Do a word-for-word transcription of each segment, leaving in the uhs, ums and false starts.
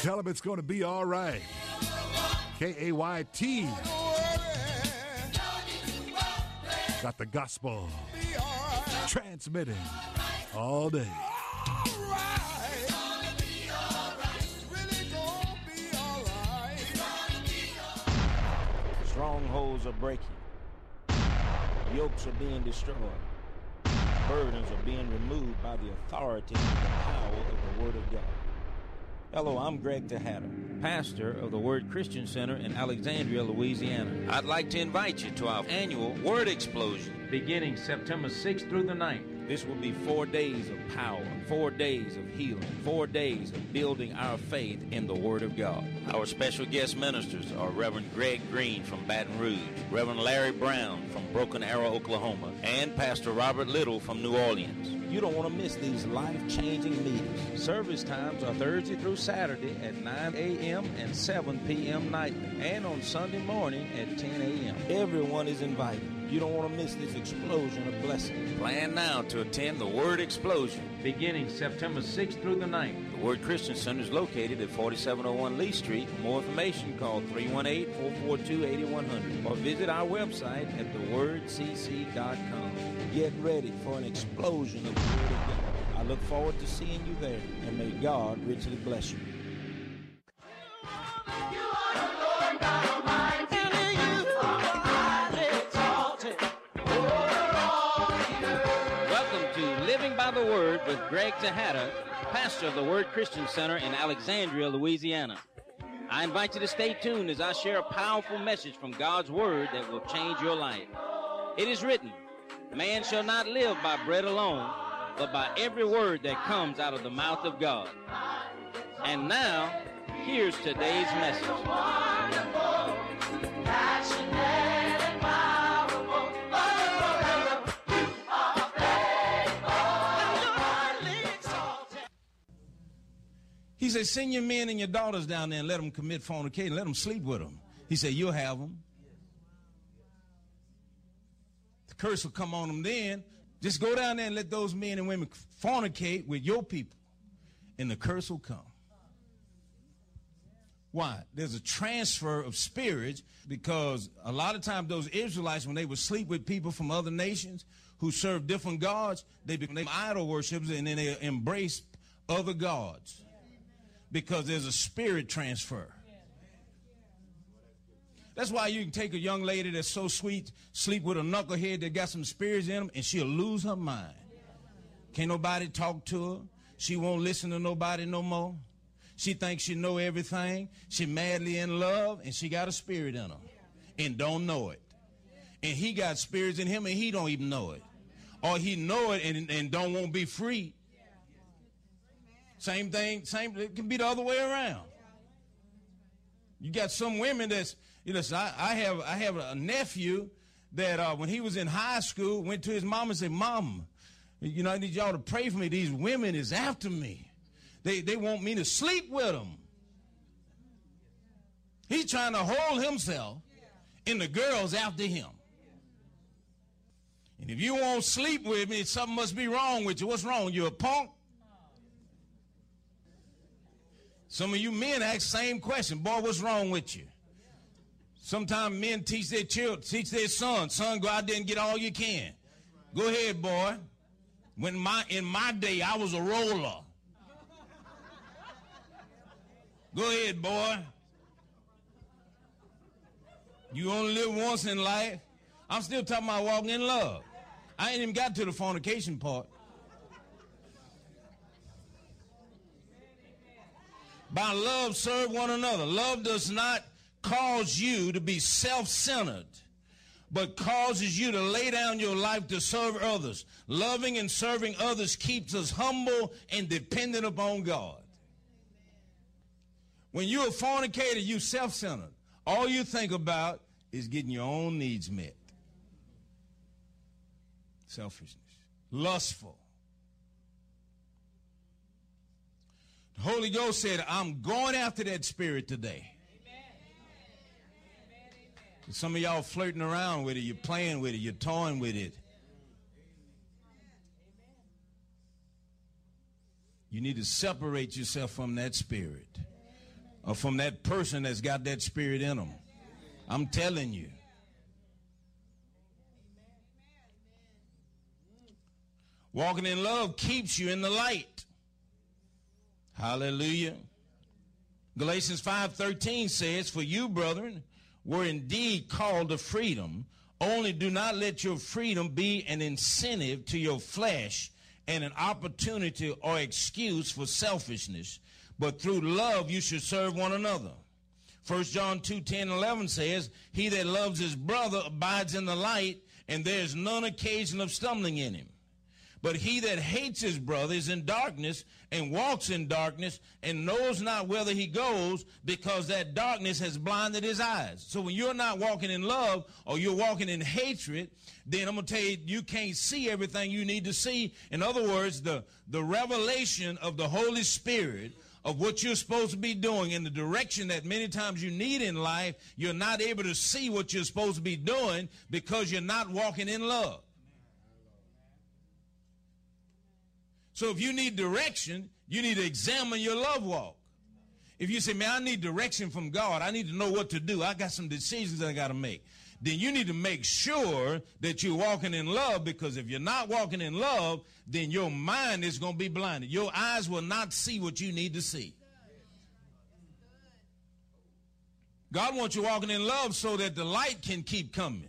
Tell them it's going to be all right. K A Y T. Got the gospel transmitting all day. Strongholds are breaking. Yokes are being destroyed. Burdens are being removed by the authority and the power of the Word of God. Hello, I'm Greg Tejada, pastor of the Word Christian Center in Alexandria, Louisiana. I'd like to invite you to our annual Word Explosion, beginning September sixth through the ninth. This will be four days of power, four days of healing, four days of building our faith in the Word of God. Our special guest ministers are Reverend Greg Green from Baton Rouge, Reverend Larry Brown from Broken Arrow, Oklahoma, and Pastor Robert Little from New Orleans. You don't want to miss these life-changing meetings. Service times are Thursday through Saturday at nine a.m. and seven p.m. nightly, and on Sunday morning at ten a.m. Everyone is invited. You don't want to miss this explosion of blessing. Plan now to attend the Word Explosion, beginning September sixth through the ninth. The Word Christian Center is located at forty-seven oh one Lee Street. For more information, call three one eight, four four two, eight one zero zero or visit our website at the word c c dot com. Get ready for an explosion of the Word of God. I look forward to seeing you there, and may God richly bless you. Living by the Word with Greg Tejada, pastor of the Word Christian Center in Alexandria, Louisiana. I invite you to stay tuned as I share a powerful message from God's Word that will change your life. It is written, man shall not live by bread alone, but by every word that comes out of the mouth of God. And now, here's today's message. Wonderful, passionate and powerful. He said, send your men and your daughters down there and let them commit fornication. Let them sleep with them. He said, you'll have them. The curse will come on them then. Just go down there and let those men and women fornicate with your people, and the curse will come. Why? There's a transfer of spirits, because a lot of times those Israelites, when they would sleep with people from other nations who serve different gods, they become idol worshippers, and then they embrace other gods. Because there's a spirit transfer. That's why you can take a young lady that's so sweet, sleep with a knucklehead that got some spirits in him, and she'll lose her mind. Can't nobody talk to her. She won't listen to nobody no more. She thinks she know everything. She madly in love, and she got a spirit in her and don't know it. And he got spirits in him, and he don't even know it. Or he know it and, and don't want to be free. Same thing, same, it can be the other way around. You got some women that's, you know, I, I have I have a nephew that uh, when he was in high school, went to his mom and said, Mom, you know, I need y'all to pray for me. These women is after me. They, they want me to sleep with them. He's trying to hold himself, and the girl's after him. And if you won't sleep with me, something must be wrong with you. What's wrong? You a punk? Some of you men ask the same question. Boy, what's wrong with you? Sometimes men teach their children, teach their son. Son, go out there and get all you can. Go ahead, boy. When my in my day, I was a roller. Go ahead, boy. You only live once in life. I'm still talking about walking in love. I ain't even got to the fornication part. By love, serve one another. Love does not cause you to be self-centered, but causes you to lay down your life to serve others. Loving and serving others keeps us humble and dependent upon God. When you're a fornicator, you're self-centered. All you think about is getting your own needs met. Selfishness. Lustful. The Holy Ghost said, I'm going after that spirit today. Amen. Some of y'all flirting around with it. You're playing with it. You're toying with it. You need to separate yourself from that spirit. or from that person that's got that spirit in them. I'm telling you. Walking in love keeps you in the light. Hallelujah. Galatians five thirteen says, for you, brethren, were indeed called to freedom. Only do not let your freedom be an incentive to your flesh and an opportunity or excuse for selfishness, but through love you should serve one another. First John two ten and eleven says, he that loves his brother abides in the light, and there is none occasion of stumbling in him. But he that hates his brother is in darkness and walks in darkness and knows not whither he goes, because that darkness has blinded his eyes. So when you're not walking in love or you're walking in hatred, then I'm going to tell you, you can't see everything you need to see. In other words, the, the revelation of the Holy Spirit of what you're supposed to be doing in the direction that many times you need in life, you're not able to see what you're supposed to be doing because you're not walking in love. So if you need direction, you need to examine your love walk. If you say, man, I need direction from God, I need to know what to do, I got some decisions I got to make, then you need to make sure that you're walking in love, because if you're not walking in love, then your mind is going to be blinded. Your eyes will not see what you need to see. God wants you walking in love so that the light can keep coming.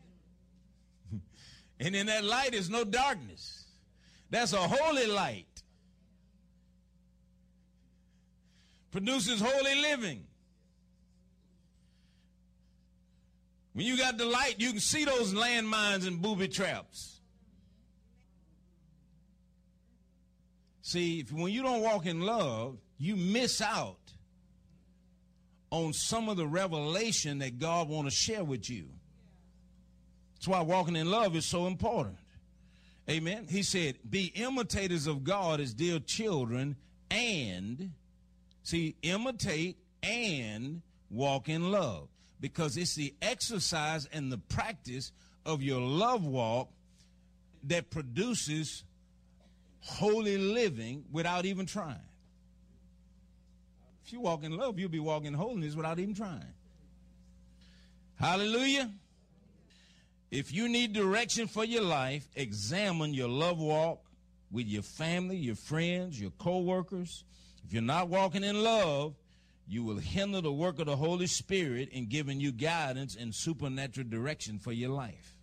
And in that light is no darkness. That's a holy light. Produces holy living. When you got the light, you can see those landmines and booby traps. See, if, when you don't walk in love, you miss out on some of the revelation that God wants to share with you. That's why walking in love is so important. Amen. He said, be imitators of God as dear children, and, see, imitate and walk in love. Because it's the exercise and the practice of your love walk that produces holy living without even trying. If you walk in love, you'll be walking in holiness without even trying. Hallelujah. If you need direction for your life, examine your love walk with your family, your friends, your co-workers. If you're not walking in love, you will hinder the work of the Holy Spirit in giving you guidance and supernatural direction for your life.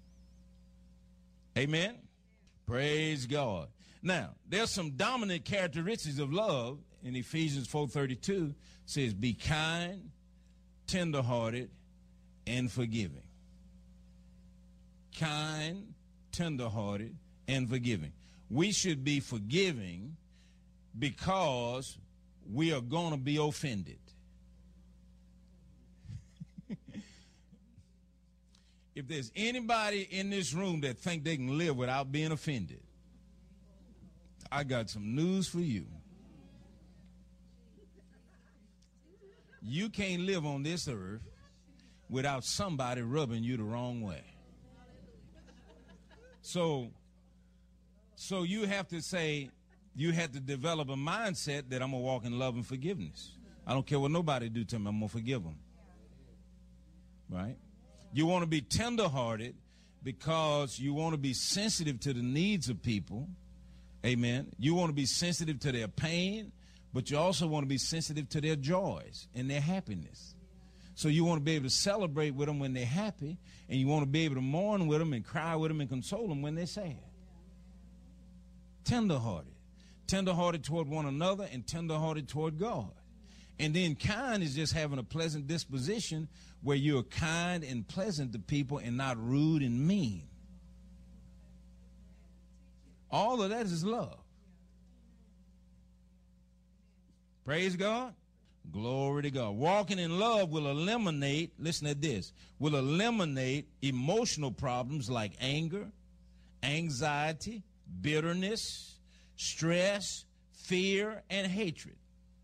Amen? Praise God. Now, there's some dominant characteristics of love in Ephesians four thirty-two. It says, be kind, tenderhearted, and forgiving. Kind, tenderhearted, and forgiving. We should be forgiving because we are going to be offended. If there's anybody in this room that think they can live without being offended, I got some news for you. You can't live on this earth without somebody rubbing you the wrong way. So, so you have to say, you have to develop a mindset that I'm going to walk in love and forgiveness. I don't care what nobody do to me, I'm going to forgive them. Right? You want to be tenderhearted because you want to be sensitive to the needs of people. Amen. You want to be sensitive to their pain, but you also want to be sensitive to their joys and their happiness. So you want to be able to celebrate with them when they're happy, and you want to be able to mourn with them and cry with them and console them when they're sad. Tenderhearted. Tenderhearted toward one another and tenderhearted toward God. And then kind is just having a pleasant disposition where you're kind and pleasant to people and not rude and mean. All of that is love. Praise God. Glory to God. Walking in love will eliminate, listen to this, will eliminate emotional problems like anger, anxiety, bitterness, stress, fear, and hatred.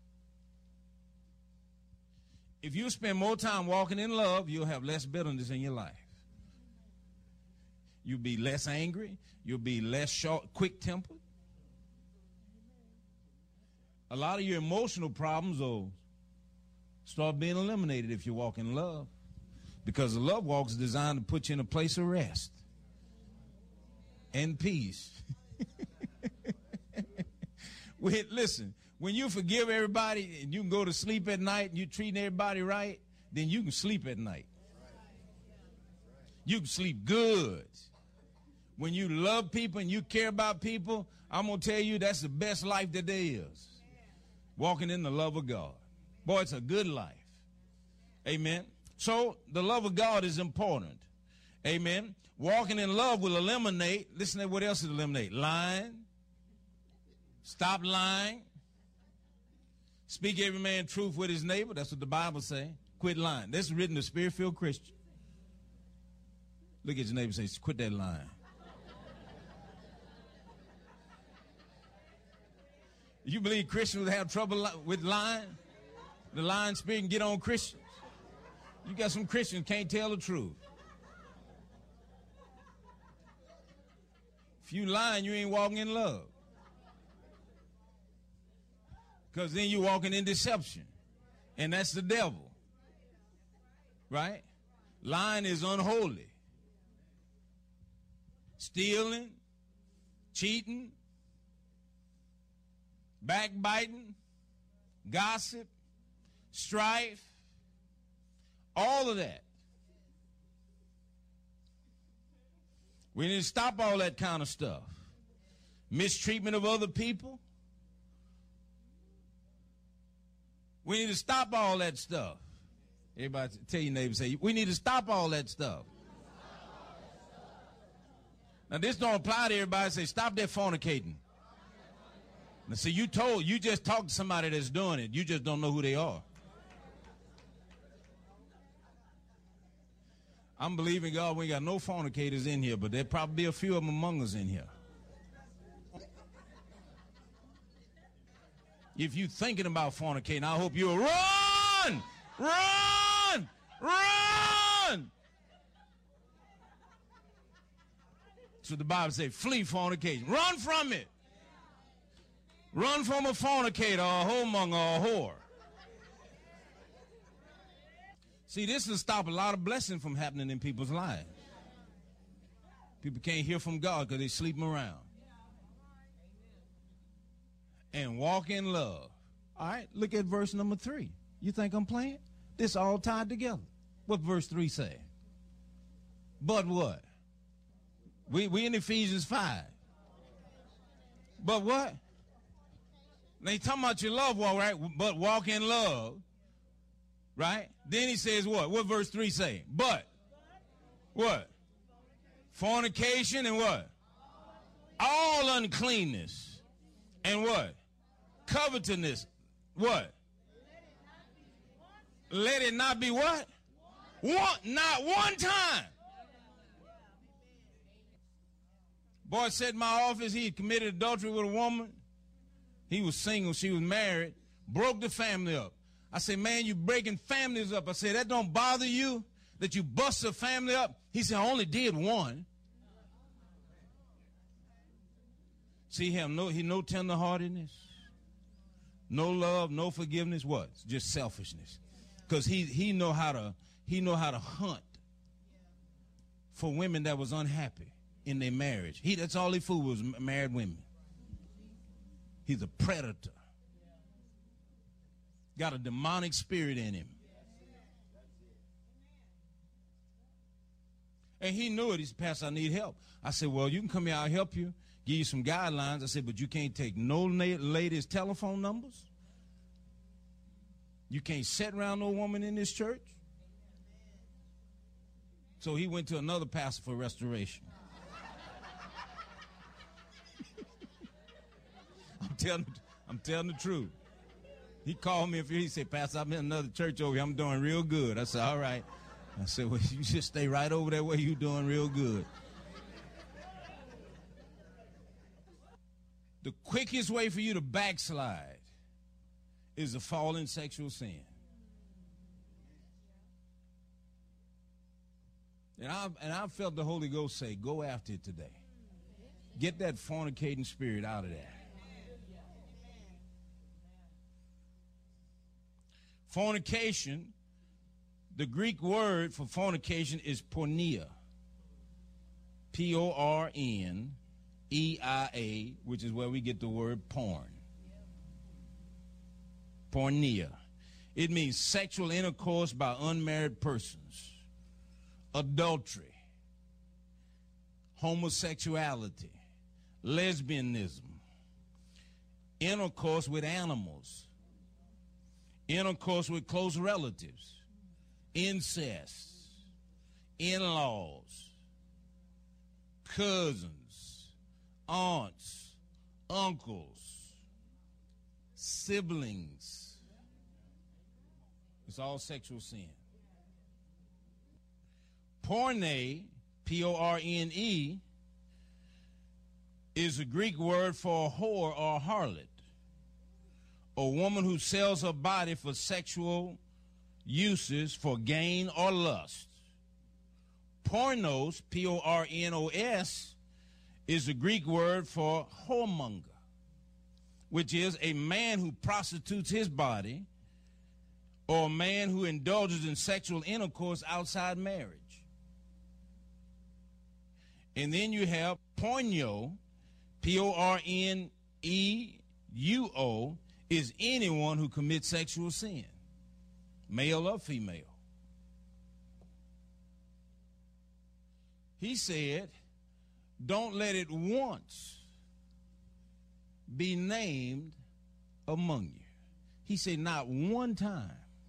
If you spend more time walking in love, you'll have less bitterness in your life. You'll be less angry. You'll be less short, quick-tempered. A lot of your emotional problems are start being eliminated if you walk in love. Because the love walk is designed to put you in a place of rest and peace. Wait, listen, when you forgive everybody and you can go to sleep at night and you're treating everybody right, then you can sleep at night. You can sleep good. When you love people and you care about people, I'm going to tell you that's the best life that there is. Walking in the love of God. Boy, it's a good life. Amen. So the love of God is important. Amen. Walking in love will eliminate, listen to what else it eliminate. Lying. Stop lying. Speak every man truth with his neighbor. That's what the Bible says. Quit lying. This is written to Spirit-filled Christian. Look at your neighbor and say, quit that lying. You believe Christians would have trouble with lying? The lying spirit can get on Christians. You got some Christians can't tell the truth. If you lying, you ain't walking in love. Because then you're walking in deception. And that's the devil. Right? Lying is unholy. Stealing, cheating, backbiting, gossip, strife, all of that. We need to stop all that kind of stuff. Mistreatment of other people. We need to stop all that stuff. Everybody tell your neighbor, say, we need to stop all that stuff. Now, this don't apply to everybody. Say, stop that fornicating. Now, see, you told, you just talked to somebody that's doing it. You just don't know who they are. I'm believing God we ain't got no fornicators in here, but there probably be a few of them among us in here. If you thinking about fornicating, I hope you'll run, run, run. So the Bible says, flee fornication. Run from it. Run from a fornicator, or a whoremonger, or a whore. See, this will stop a lot of blessing from happening in people's lives. People can't hear from God because they sleeping around. And walk in love. All right, look at verse number three. You think I'm playing? This all tied together. What verse three say? But what? We we in Ephesians five. But what? Now you talking about your love walk, right? But walk in love. Right? Then he says what? What verse three say? But what? Fornication and what? All uncleanness. And what? Covetousness. What? Let it not be what? One, not one time. Boy said in my office he had committed adultery with a woman. He was single, she was married, broke the family up. I said, man, you breaking families up. I said, that don't bother you that you bust a family up? He said, I only did one. See him, no, he no tenderheartedness, no love, no forgiveness. What? Just selfishness. Because he he know how to he know how to hunt for women that was unhappy in their marriage. He that's all he fooled was married women. He's a predator. Got a demonic spirit in him. And he knew it. He said, Pastor, I need help. I said, well, you can come here, I'll help you, give you some guidelines. I said, but you can't take no ladies' telephone numbers. You can't sit around no woman in this church. So he went to another pastor for restoration. I'm telling, I'm telling the truth. He called me, he said, Pastor, I'm in another church over here. I'm doing real good. I said, all right. I said, well, you just stay right over there where you're doing real good. The quickest way for you to backslide is to fall in sexual sin. And I and I felt the Holy Ghost say, go after it today. Get that fornicating spirit out of there. Fornication, the Greek word for fornication is porneia. P O R N E I A, which is where we get the word porn. Porneia. It means sexual intercourse by unmarried persons, adultery, homosexuality, lesbianism, intercourse with animals, intercourse with close relatives, incest, in-laws, cousins, aunts, uncles, siblings. It's all sexual sin. Porne, P O R N E, is a Greek word for a whore or a harlot, a woman who sells her body for sexual uses for gain or lust. Pornos, P O R N O S, is a Greek word for whoremonger, which is a man who prostitutes his body or a man who indulges in sexual intercourse outside marriage. And then you have porneo, P O R N E U O, is anyone who commits sexual sin, male or female. He said, don't let it once be named among you. He said, not one time.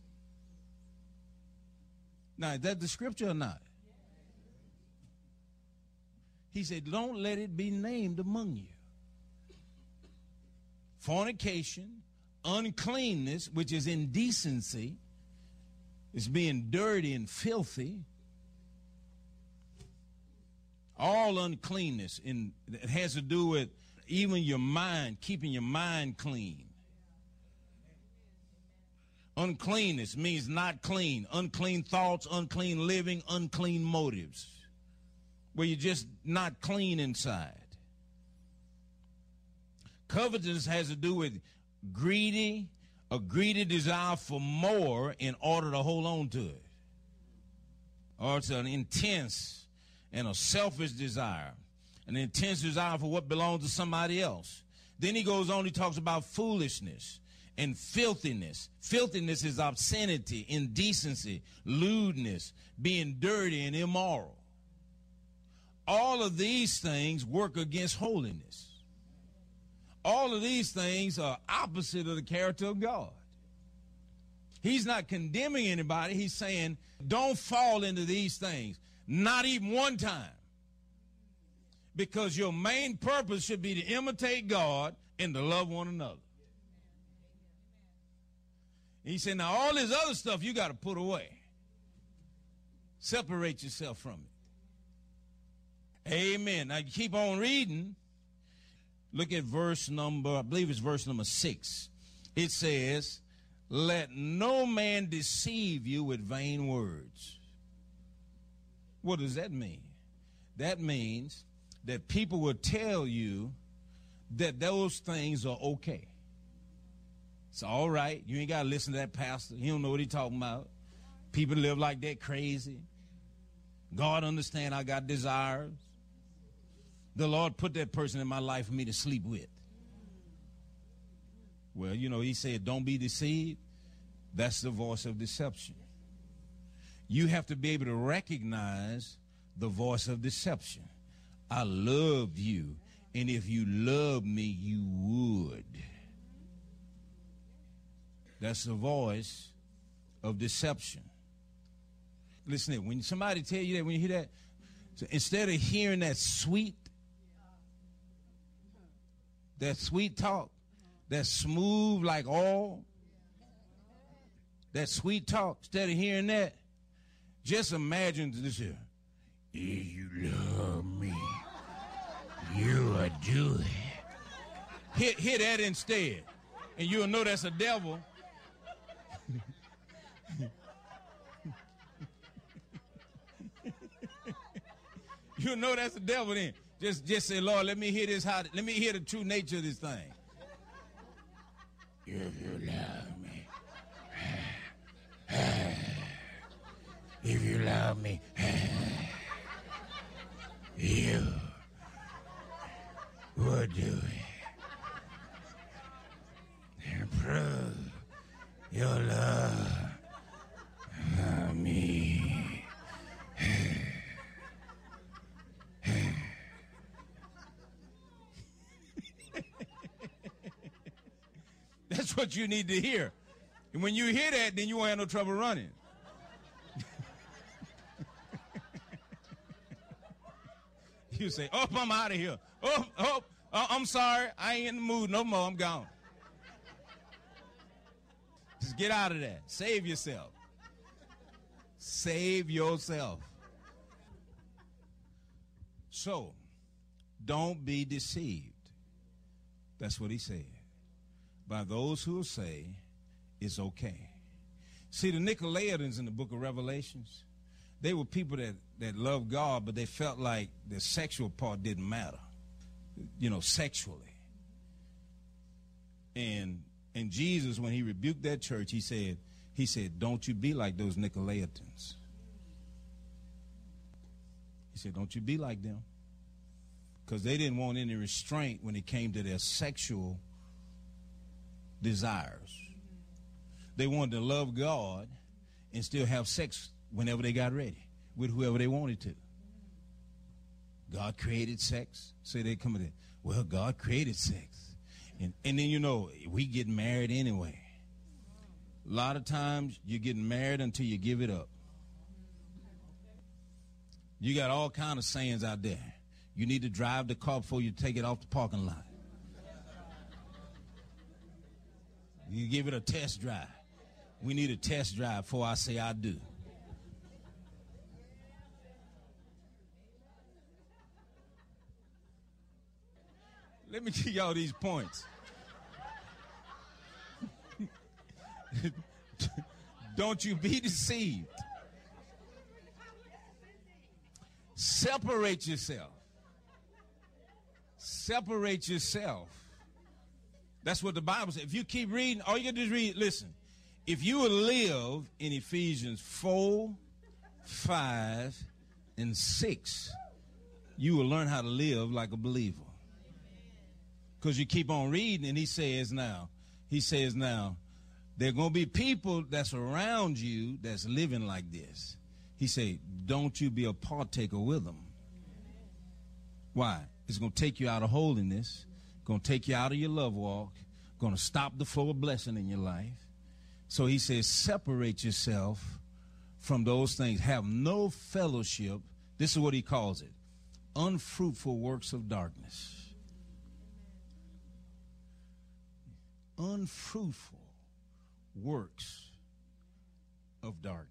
Now, is that the scripture or not? He said, don't let it be named among you. Fornication, uncleanness, which is indecency, is being dirty and filthy. All uncleanness, in, it has to do with even your mind, keeping your mind clean. Uncleanness means not clean. Unclean thoughts, unclean living, unclean motives, where you're just not clean inside. Covetousness has to do with greedy, a greedy desire for more in order to hold on to it. Or it's an intense and a selfish desire, an intense desire for what belongs to somebody else. Then he goes on, he talks about foolishness and filthiness. Filthiness is obscenity, indecency, lewdness, being dirty and immoral. All of these things work against holiness. All of these things are opposite of the character of God. He's not condemning anybody. He's saying, don't fall into these things. Not even one time. Because your main purpose should be to imitate God and to love one another. He said, now all this other stuff you got to put away. Separate yourself from it. Amen. Now you keep on reading. Look at verse number, I believe it's verse number six. It says, let no man deceive you with vain words. What does that mean? That means that people will tell you that those things are okay. It's all right. You ain't got to listen to that pastor. He don't know what he's talking about. People live like that crazy. God understand I got desires. The Lord put that person in my life for me to sleep with. Well, you know, he said, don't be deceived. That's the voice of deception. You have to be able to recognize the voice of deception. I love you, and if you love me, you would. That's the voice of deception. Listen, when somebody tell you that, when you hear that, so instead of hearing that sweet, that sweet talk, that smooth like oil, that sweet talk, instead of hearing that, just imagine this here. If you love me, you will do it. Hit, hit that instead, and you'll know that's a devil. You'll know that's the devil then. Just, just say, Lord, let me hear this. How, let me hear the true nature of this thing. If you love me, if you love me, you would do it. And prove your love for me. That's what you need to hear. And when you hear that, then you won't have no trouble running. You say, oh, I'm out of here. Oh, oh, oh, I'm sorry. I ain't in the mood no more. I'm gone. Just get out of that. Save yourself. Save yourself. So, don't be deceived. That's what he said. By those who say it's okay. See, the Nicolaitans in the book of Revelations, they were people that, that loved God, but they felt like the sexual part didn't matter, you know, sexually. And and Jesus, when he rebuked that church, he said, he said, don't you be like those Nicolaitans. He said, don't you be like them. Because they didn't want any restraint when it came to their sexual desires. They wanted to love God and still have sex whenever they got ready with whoever they wanted to. God created sex. So they come in, well, God created sex. And, and then, you know, we get married anyway. A lot of times you're getting married until you give it up. You got all kind of sayings out there. You need to drive the car before you take it off the parking lot. You give it a test drive. We need a test drive before I say I do. Let me give y'all these points. Don't you be deceived. Separate yourself. Separate yourself. That's what the Bible says. If you keep reading, all you got to do is read, listen. If you will live in Ephesians four, five, and six, you will learn how to live like a believer. Because you keep on reading, and he says now, he says now, there are going to be people that's around you that's living like this. He said, don't you be a partaker with them. Why? It's going to take you out of holiness, going to take you out of your love walk, going to stop the flow of blessing in your life. So he says, separate yourself from those things. Have no fellowship. This is what he calls it. Unfruitful works of darkness. Unfruitful works of darkness.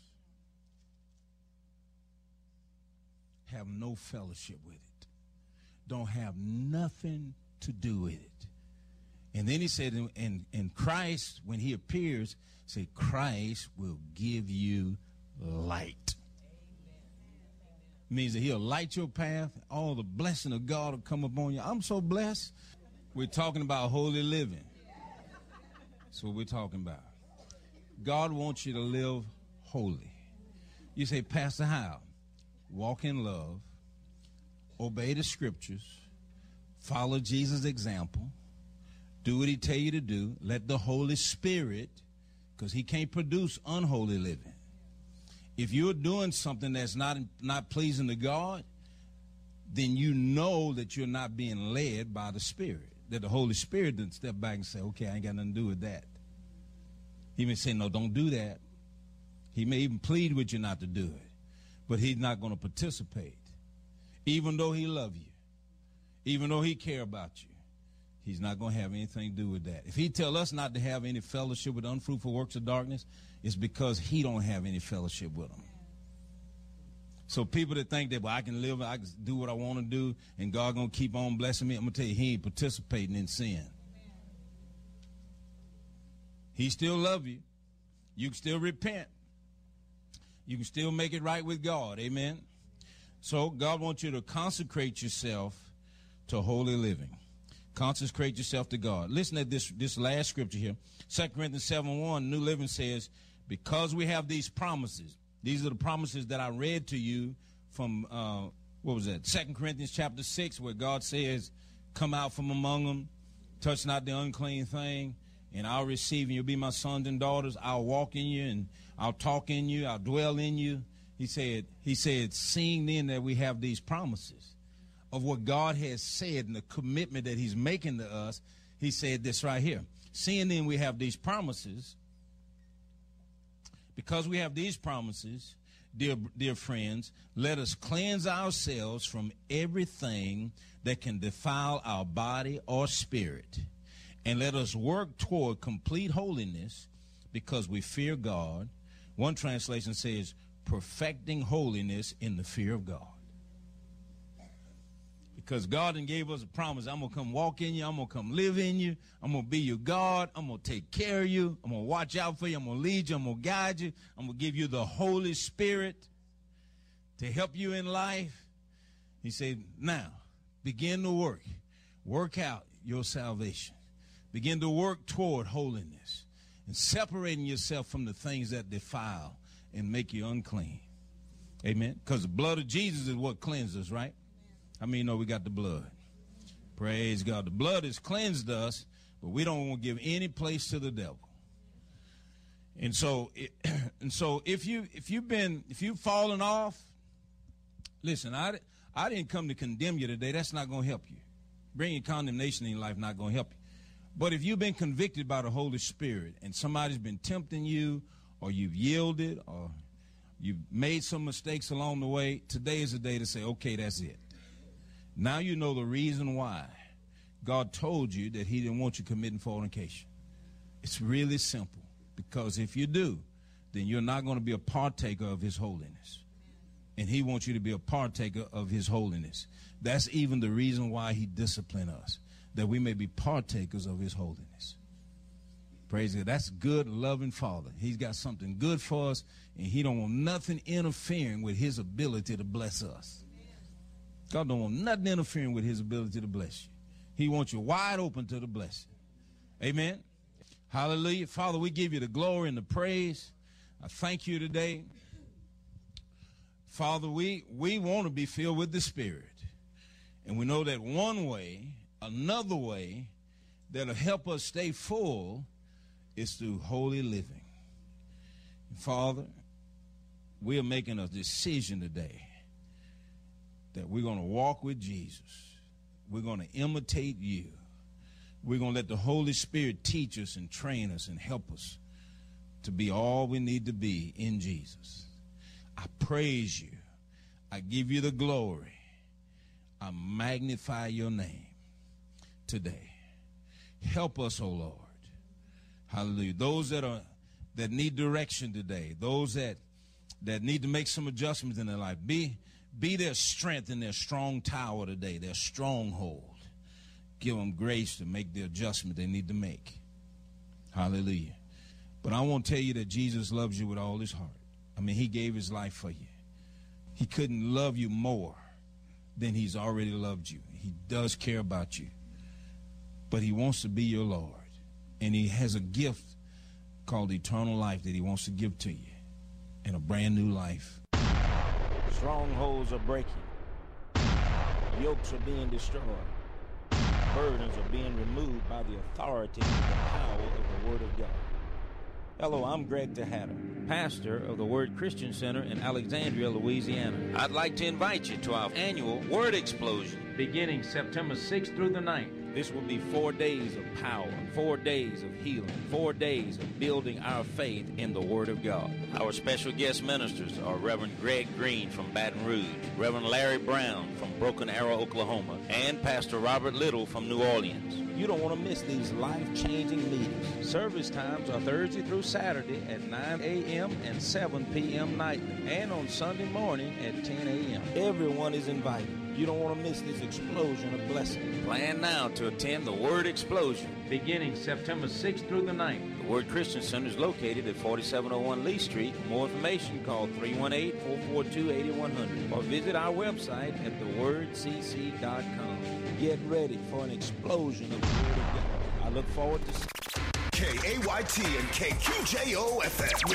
Have no fellowship with it. Don't have nothing to do with it. And then he said, in, in, in Christ, when he appears, say, Christ will give you light. Means that he'll light your path. All the blessing of God will come upon you. I'm so blessed. We're talking about holy living. That's what we're talking about. God wants you to live holy. You say, Pastor, how? Walk in love, obey the scriptures, follow Jesus' example, do what he tell you to do, let the Holy Spirit, because he can't produce unholy living. If you're doing something that's not, not pleasing to God, then you know that you're not being led by the Spirit, that the Holy Spirit didn't step back and say, okay, I ain't got nothing to do with that. He may say, no, don't do that. He may even plead with you not to do it, but he's not going to participate. Even though he love you, even though he care about you, he's not going to have anything to do with that. If he tell us not to have any fellowship with unfruitful works of darkness, it's because he don't have any fellowship with them. So people that think that, well, I can live, I can do what I want to do, and God going to keep on blessing me, I'm going to tell you, he ain't participating in sin. He still love you. You can still repent. You can still make it right with God. Amen. So God wants you to consecrate yourself to holy living. Consecrate yourself to God. Listen to this, this last scripture here. Second Corinthians seven one, New Living says, because we have these promises. These are the promises that I read to you from, uh, what was that, Second Corinthians chapter six, where God says, come out from among them, touch not the unclean thing, and I'll receive you. You'll be my sons and daughters. I'll walk in you, and I'll talk in you. I'll dwell in you. He said, he said, seeing then that we have these promises of what God has said and the commitment that he's making to us, he said this right here. Seeing then we have these promises, because we have these promises, dear, dear friends, let us cleanse ourselves from everything that can defile our body or spirit, and let us work toward complete holiness because we fear God. One translation says, perfecting holiness in the fear of God. Because God done gave us a promise. I'm going to come walk in you. I'm going to come live in you. I'm going to be your God. I'm going to take care of you. I'm going to watch out for you. I'm going to lead you. I'm going to guide you. I'm going to give you the Holy Spirit to help you in life. He said, now, begin to work. Work out your salvation. Begin to work toward holiness and separating yourself from the things that defile and make you unclean. Amen. Because the blood of Jesus is what cleanses us, right? How many know we got the blood? Praise God. The blood has cleansed us, but we don't want to give any place to the devil. And so, it, and so if you if you've been if you've fallen off, listen. I I didn't come to condemn you today. That's not going to help you. Bringing condemnation in your life not going to help you. But if you've been convicted by the Holy Spirit and somebody's been tempting you, or you've yielded, or you've made some mistakes along the way, today is the day to say, okay, that's it. Now you know the reason why God told you that he didn't want you committing fornication. It's really simple, because if you do, then you're not going to be a partaker of his holiness. And he wants you to be a partaker of his holiness. That's even the reason why he disciplined us, that we may be partakers of his holiness. Praise God. That's good, loving Father. He's got something good for us, and he don't want nothing interfering with his ability to bless us. God don't want nothing interfering with his ability to bless you. He wants you wide open to the blessing. Amen. Hallelujah. Father, we give you the glory and the praise. I thank you today. Father, we, we want to be filled with the Spirit. And we know that one way, another way that'll help us stay full is through holy living. And Father, we are making a decision today that we're going to walk with Jesus. We're going to imitate you. We're going to let the Holy Spirit teach us and train us and help us to be all we need to be in Jesus. I praise you. I give you the glory. I magnify your name today. Help us, O Lord. Hallelujah. Those that are that need direction today, those that that need to make some adjustments in their life, be be their strength and their strong tower today, their stronghold. Give them grace to make the adjustment they need to make. Hallelujah. But I want to tell you that Jesus loves you with all his heart. I mean, he gave his life for you. He couldn't love you more than he's already loved you. He does care about you. But he wants to be your Lord. And he has a gift called eternal life that he wants to give to you, and a brand new life. Strongholds are breaking. Yokes are being destroyed. Burdens are being removed by the authority and the power of the Word of God. Hello, I'm Greg Tejada, pastor of the Word Christian Center in Alexandria, Louisiana. I'd like to invite you to our annual Word Explosion, beginning September sixth through the ninth. This will be four days of power, four days of healing, four days of building our faith in the Word of God. Our special guest ministers are Reverend Greg Green from Baton Rouge, Reverend Larry Brown from Broken Arrow, Oklahoma, and Pastor Robert Little from New Orleans. You don't want to miss these life-changing meetings. Service times are Thursday through Saturday at nine a.m. and seven p.m. nightly, and on Sunday morning at ten a.m. Everyone is invited. You don't want to miss this explosion of blessing. Plan now to attend the Word Explosion, beginning September sixth through the ninth. The Word Christian Center is located at forty-seven oh one Lee Street. For more information, call three one eight, four four two, eight one zero zero or visit our website at the word c c dot com. Get ready for an explosion of the Word of God. I look forward to K A Y T and K Q J O F M.